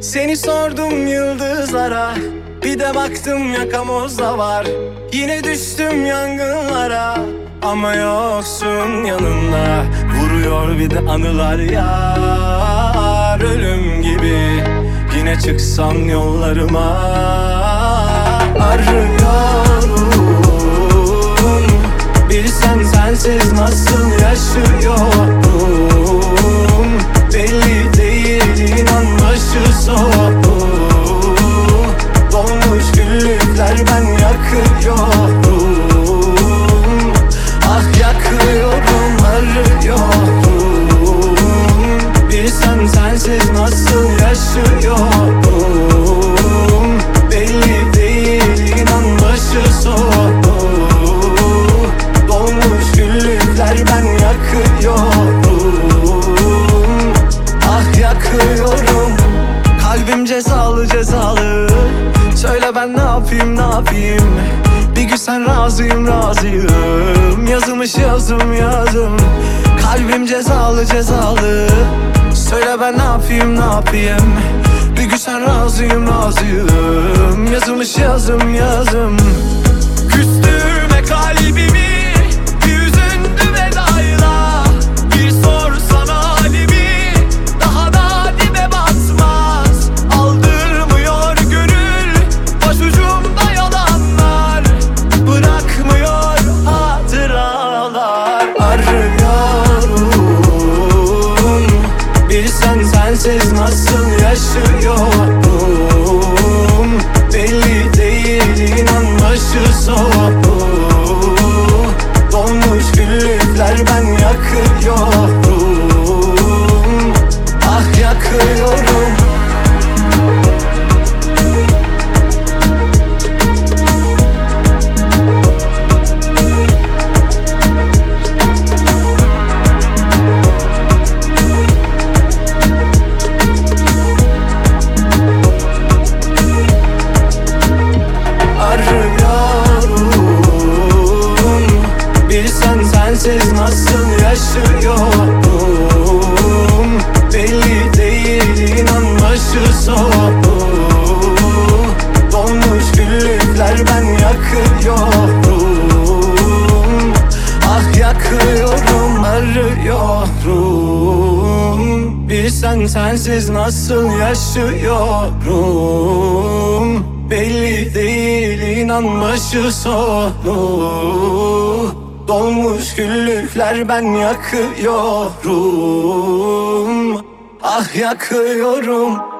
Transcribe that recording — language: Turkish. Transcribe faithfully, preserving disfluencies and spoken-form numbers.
Seni sordum yıldızlara, bir de baktım yakamozda var. Yine düştüm yangınlara, ama yoksun yanımda. Vuruyor bir de anılar yar, ölüm gibi. Yine çıksan yollarıma, arıyorum. Bilsen sensiz nasıl yaşıyorum. Belli değil, inan başı soğuk. Dolmuş güllükler ben yakıyorum. Ah yakıyorum, arıyorum. Bilsen sensiz nasıl yaşıyorum. Belli değil, inan başı soğuk. Dolmuş güllükler ben yakıyorum. Ah yakıyorum. Kalbim cezalı cezalı. Söyle ben ne yapayım ne yapayım. Bir gün sen razıyım razıyım. Yazılmış yazım yazım. Kalbim cezalı cezalı. Söyle ben ne yapayım ne yapayım. Bir gün sen razıyım razıyım. Yazılmış yazım yazım. Küstürme kalbimi, yüzündü vedayla. Bir sorsana halimi, daha da dibe batmaz. Aldırmıyor gönül, başucumda yalanlar. Bırakmıyor hatıralar. Arıyorum. Bilsen sensiz nasıl yaşıyorum. Belli değil, inan başı soğuk. Dolmuş güllükler ben yakıyorum. Ah yakıyorum. Sensiz nasıl yaşıyorum. Belli değil, inan başı soğuk. Dolmuş güllükler ben yakıyorum. Ah yakıyorum, arıyorum. Bilsen sensiz nasıl yaşıyorum. Belli değil, inan başı soğuk. Dolmuş güllükler ben yakıyorum. Ah yakıyorum.